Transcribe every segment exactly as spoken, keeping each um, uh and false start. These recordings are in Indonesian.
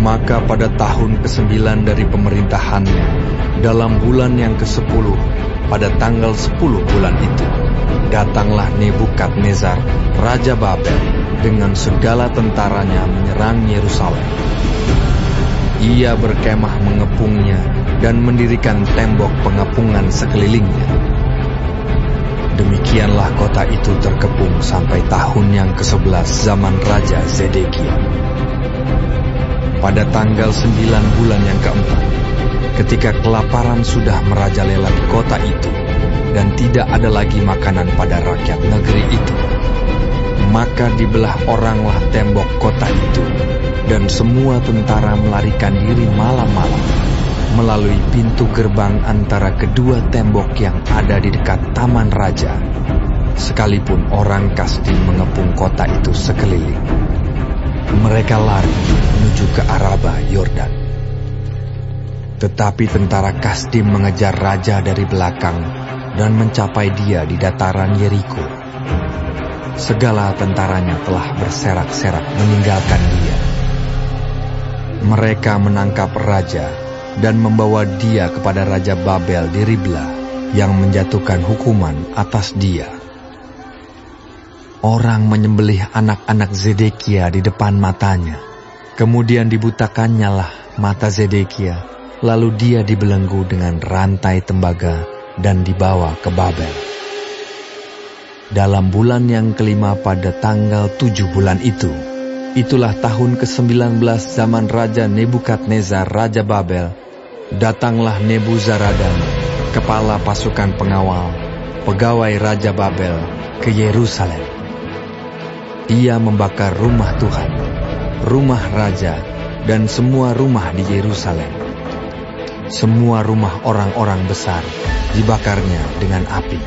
Maka pada tahun kesembilan dari pemerintahannya, dalam bulan yang kesepuluh, pada tanggal sepuluh bulan itu, datanglah Nebukadnezar, Raja Babel, dengan segala tentaranya menyerang Yerusalem. Ia berkemah mengepungnya dan mendirikan tembok pengepungan sekelilingnya. Demikianlah kota itu terkepung sampai tahun yang kesebelas zaman Raja Zedekia. Pada tanggal sembilan bulan yang keempat, ketika kelaparan sudah merajalela di kota itu, dan tidak ada lagi makanan pada rakyat negeri itu, maka dibelah oranglah tembok kota itu, dan semua tentara melarikan diri malam-malam melalui pintu gerbang antara kedua tembok yang ada di dekat Taman Raja, sekalipun orang Kasdim mengepung kota itu sekeliling. Mereka lari menuju ke Araba Yordan. Tetapi tentara Kasdim mengejar raja dari belakang dan mencapai dia di dataran Yeriko. Segala tentaranya telah berserak-serak meninggalkan dia. Mereka menangkap raja dan membawa dia kepada Raja Babel di Ribla, yang menjatuhkan hukuman atas dia. Orang menyembelih anak-anak Zedekia di depan matanya. Kemudian dibutakannya lah mata Zedekia, lalu dia dibelenggu dengan rantai tembaga dan dibawa ke Babel. Dalam bulan yang kelima pada tanggal tujuh bulan itu, itulah tahun kesembilan belas zaman Raja Nebukadnezar, Raja Babel, datanglah Nebuzaradan, kepala pasukan pengawal, pegawai Raja Babel, ke Yerusalem. Ia membakar rumah Tuhan, rumah raja, dan semua rumah di Yerusalem. Semua rumah orang-orang besar dibakarnya dengan api.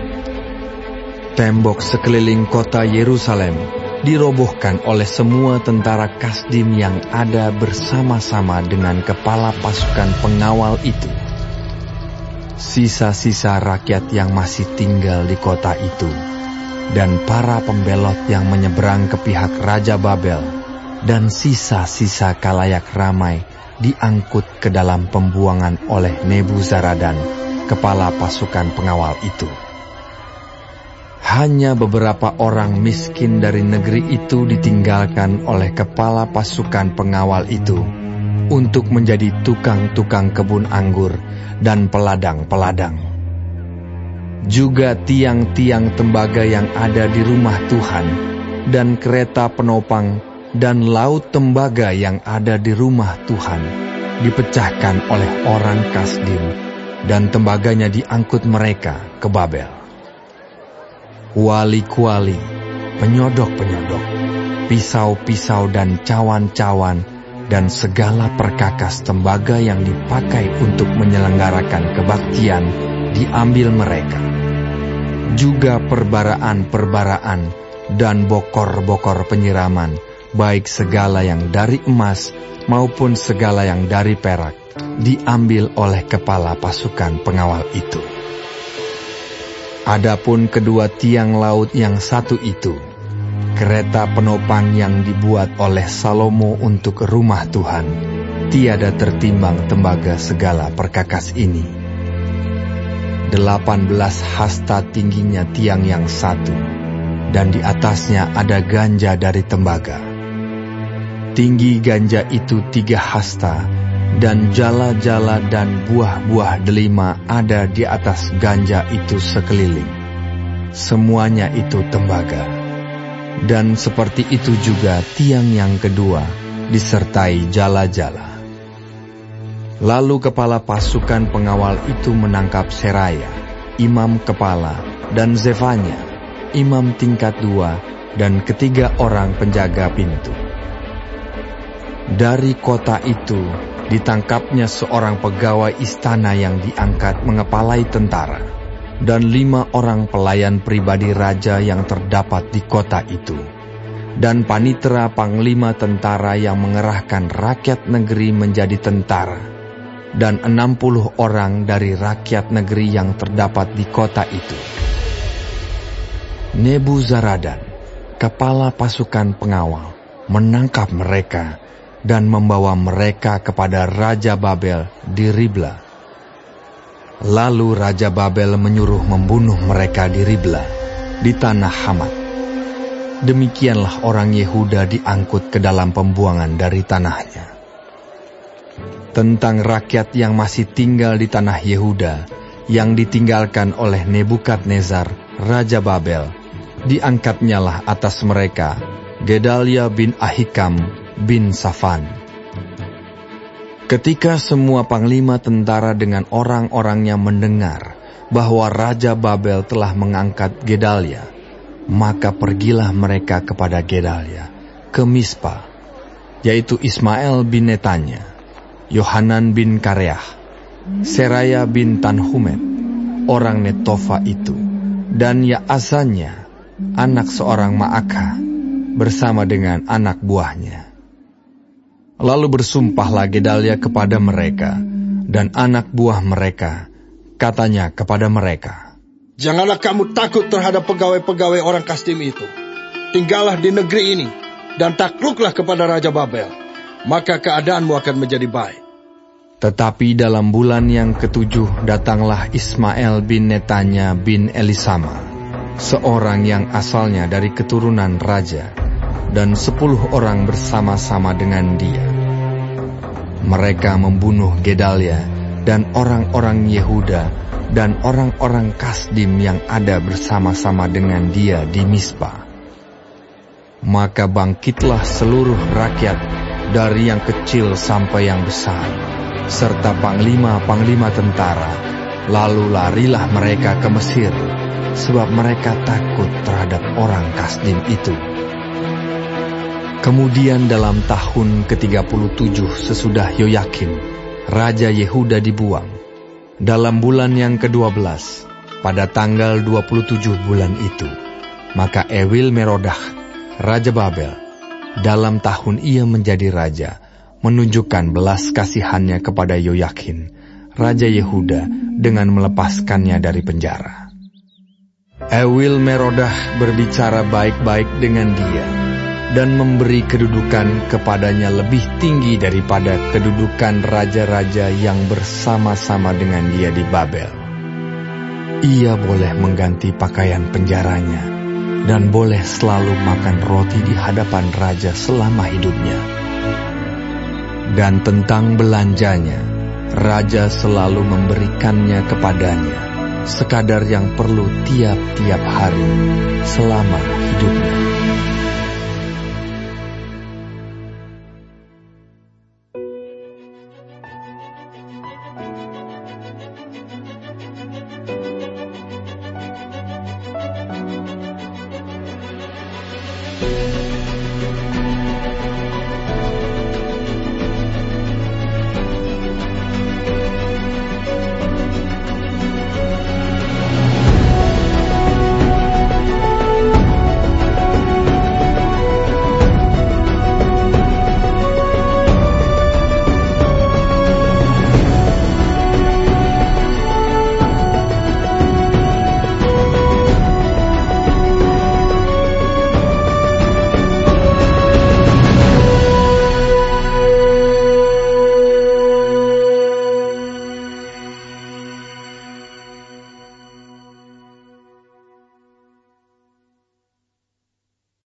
Tembok sekeliling kota Yerusalem dirobohkan oleh semua tentara Kasdim yang ada bersama-sama dengan kepala pasukan pengawal itu. Sisa-sisa rakyat yang masih tinggal di kota itu, dan para pembelot yang menyeberang ke pihak Raja Babel, dan sisa-sisa kalayak ramai diangkut ke dalam pembuangan oleh Nebuzaradan, kepala pasukan pengawal itu. Hanya beberapa orang miskin dari negeri itu ditinggalkan oleh kepala pasukan pengawal itu untuk menjadi tukang-tukang kebun anggur dan peladang-peladang. Juga tiang-tiang tembaga yang ada di rumah Tuhan, dan kereta penopang dan laut tembaga yang ada di rumah Tuhan dipecahkan oleh orang Kasdim, dan tembaganya diangkut mereka ke Babel. Kuali-kuali, penyodok-penyodok, pisau-pisau dan cawan-cawan, dan segala perkakas tembaga yang dipakai untuk menyelenggarakan kebaktian diambil mereka. Juga perbaraan-perbaraan dan bokor-bokor penyiraman, baik segala yang dari emas maupun segala yang dari perak, diambil oleh kepala pasukan pengawal itu. Adapun kedua tiang laut yang satu itu, kereta penopang yang dibuat oleh Salomo untuk rumah Tuhan, tiada tertimbang tembaga segala perkakas ini. Delapan belas hasta tingginya tiang yang satu, dan di atasnya ada ganja dari tembaga. Tinggi ganja itu tiga hasta, dan jala-jala dan buah-buah delima ada di atas ganja itu sekeliling. Semuanya itu tembaga. Dan seperti itu juga tiang yang kedua, disertai jala-jala. Lalu kepala pasukan pengawal itu menangkap Seraya, imam kepala, dan Zefanya, imam tingkat dua, dan ketiga orang penjaga pintu. Dari kota itu ditangkapnya seorang pegawai istana yang diangkat mengepalai tentara, dan lima orang pelayan pribadi raja yang terdapat di kota itu, dan panitera panglima tentara yang mengerahkan rakyat negeri menjadi tentara, dan enam puluh orang dari rakyat negeri yang terdapat di kota itu. Nebuzaradan, kepala pasukan pengawal, menangkap mereka dan membawa mereka kepada Raja Babel di Ribla. Lalu Raja Babel menyuruh membunuh mereka di Ribla, di tanah Hamat. Demikianlah orang Yehuda diangkut ke dalam pembuangan dari tanahnya. Tentang rakyat yang masih tinggal di tanah Yehuda, yang ditinggalkan oleh Nebukadnezar, Raja Babel, diangkatnyalah atas mereka Gedalia bin Ahikam bin Safan. Ketika semua panglima tentara dengan orang-orangnya mendengar bahwa Raja Babel telah mengangkat Gedalia, maka pergilah mereka kepada Gedalia ke Mispa, yaitu Ismael bin Netanya, Yohanan bin Kareah, Seraya bin Tanhumet, orang Netofa itu, dan Yaazania, anak seorang Maakah, bersama dengan anak buahnya. Lalu bersumpahlah Gedalia kepada mereka, dan anak buah mereka, katanya kepada mereka, "Janganlah kamu takut terhadap pegawai-pegawai orang Kasdim itu. Tinggallah di negeri ini, dan takluklah kepada Raja Babel, maka keadaanmu akan menjadi baik." Tetapi dalam bulan yang ketujuh datanglah Ismael bin Netanya bin Elisama, seorang yang asalnya dari keturunan raja, dan sepuluh orang bersama-sama dengan dia. Mereka membunuh Gedalia dan orang-orang Yehuda dan orang-orang Kasdim yang ada bersama-sama dengan dia di Mispa. Maka bangkitlah seluruh rakyat, dari yang kecil sampai yang besar, serta panglima-panglima tentara, lalu larilah mereka ke Mesir, sebab mereka takut terhadap orang Kasdim itu. Kemudian dalam tahun ke tiga puluh tujuh sesudah Yoyakim, Raja Yehuda dibuang, dalam bulan yang kedua belas, pada tanggal dua puluh tujuh bulan itu, maka Ewil Merodah, Raja Babel, dalam tahun ia menjadi raja, menunjukkan belas kasihannya kepada Yoyakin, Raja Yehuda, dengan melepaskannya dari penjara. Ewil Merodah berbicara baik-baik dengan dia, dan memberi kedudukan kepadanya lebih tinggi daripada kedudukan raja-raja yang bersama-sama dengan dia di Babel. Ia boleh mengganti pakaian penjaranya, dan boleh selalu makan roti di hadapan raja selama hidupnya. Dan tentang belanjanya, raja selalu memberikannya kepadanya, sekadar yang perlu tiap-tiap hari selama hidupnya.